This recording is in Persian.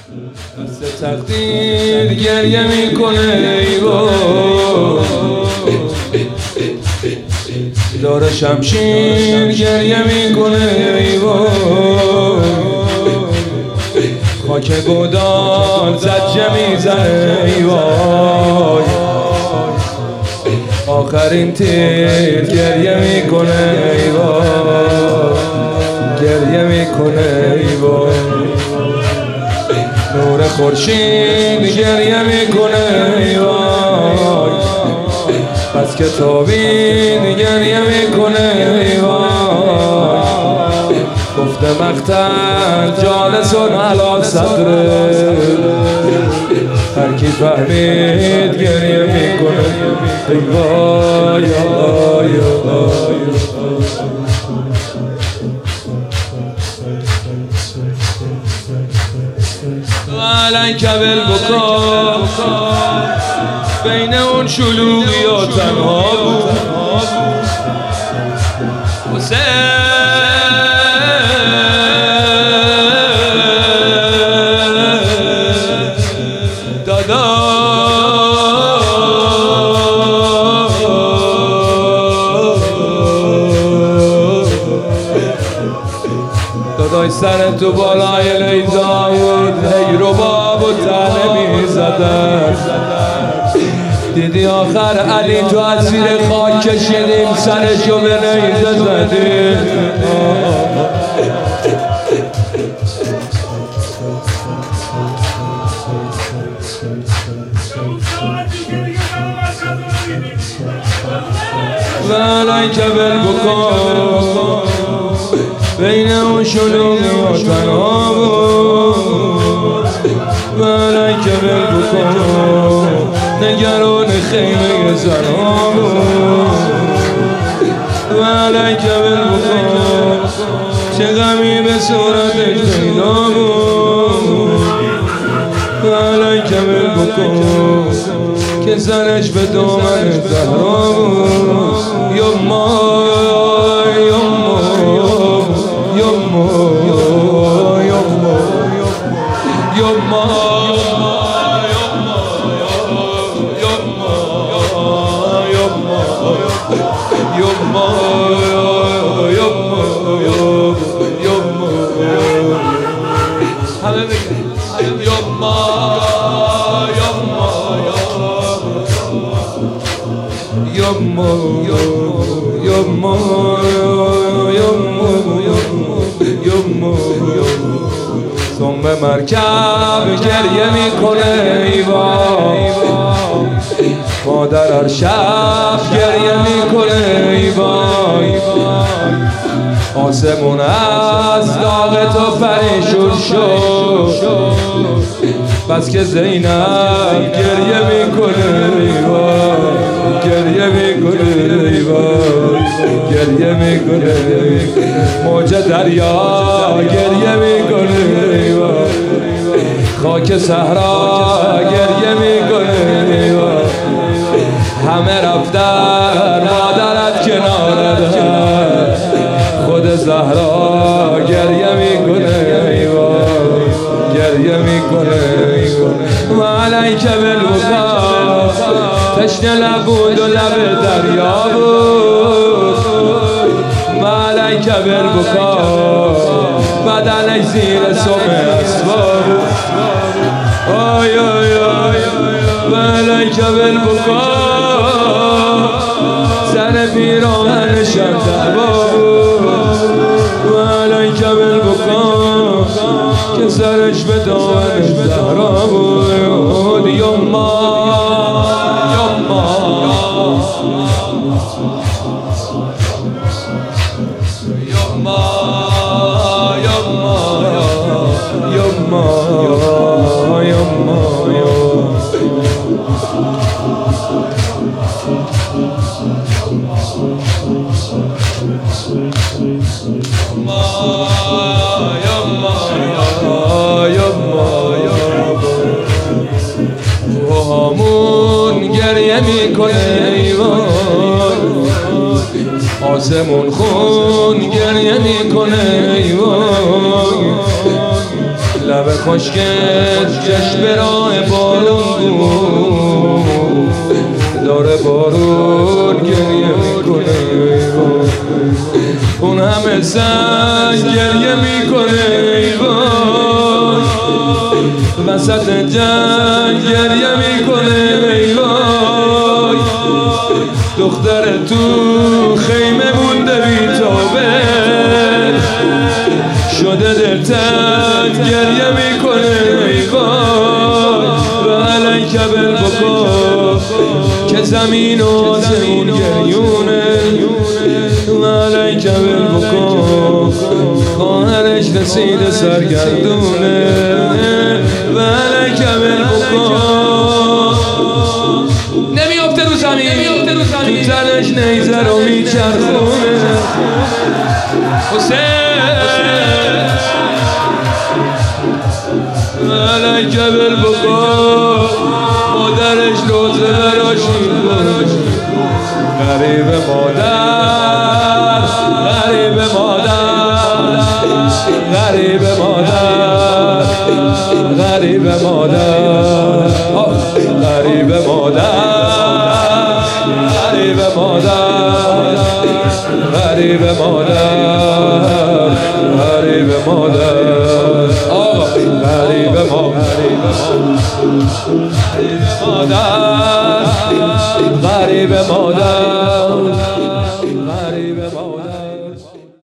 دست تقدیر گریه میکنه ای وای، داره شمشیر گریه میکنه ای وای، خاک گودال زجه میزنه ای وای، آخرین تیر گریه میکنه ای وای، گریه میکنه ای وای، نور خورشید گریه میکنه ای وای، بس که تابید گریه میکنه ای وای، گفته مقتل جالسون علی صدره، هر کی فهمید گریه میکنه ای وای وای وای. علیک بالبکا بین اون شلوغی و تنها بود حسین، دادا داداش سر تو بالای لیزا بود، هی رباب و تنه میزدن، دیدی آخر علی تو از زیر خاک کشیدیم سرشو به نیزه زدیم. علیک بالبکا بین اون شلوغی و تنها بود، علیک بالبکا نگران خیمه زنها بود، علیک بالبکا چه غمی به صورتش پیدا بود، علیک بالبکا که سرش به دامن زهرا بود، یما یما یما یما یما ثم مرکب گریه میکنه ای وای، مادر هر شب گریه میکنه ای وای، آسمون از داغ تو پریشون شد، بس که زینب گریه میکنه ای وای، گریه میکنه ای وای، گریه میکنه، موج دریا گریه میکنه ای وای، خاک صحرا گریه میکنه ای وای، همه رفتن مادرت کنارت، خود زهرا گریه میکنه ای وای، گریه میکنه ای وای. و علیک بالبکا تشنه نبود و لب دریا بود، و علیک بالبکا بدنش زیر سم اسباب بود، آی آی آی، و علیک بالبکا سر پیراهنش هم دعوا بود، و علیک بالبکا که سرش به دامن زهرا بود، یما همون گریه میکنه ای وای، آسمون خون گریه میکنه ای وای، لب خوشگل جشن راه بارون بود، داره بارون گریه میکنه، اون همه زن گریه میکنه، وسط جنگ گریه میکنه، دختر تو خیمه مونده بی‌تابه شده دلتنگ گریه میکنه، و علیک بالبکا که زمین و آسمون گریونه، و علیک بالبکا خواهرش رسیده سرگردونه، و علیک بالبکا نمیافته رو زمین، تو تنش نیزه رو میچرخونه. حسین علیک بالبکا مادرش روزه براش میکنه، غریب مادر، غریب مادر، غریب مادر، غریب مادر، غریب مادر، غریب مادر، غریب مادر، غریب مادر، غریب مادر، غریب مادر.